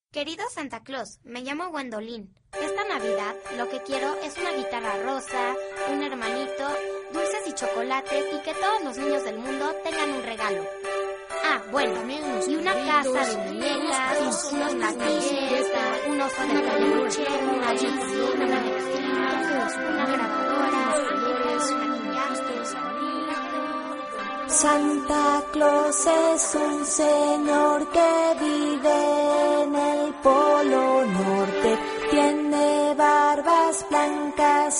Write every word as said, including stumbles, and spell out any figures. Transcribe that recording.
Querido Santa Claus, me llamo Gwendolyn. Esta Navidad lo que quiero es una guitarra rosa, un hermanito, dulces y chocolates y que todos los niños del mundo tengan un regalo. Ah, bueno, y una casa de muñecas, unos platillos, un oso de peluche, una Disney, una Netflix, una grabadora, Santa Claus es un señor que vive en el Polo Norte, tiene barbas blancas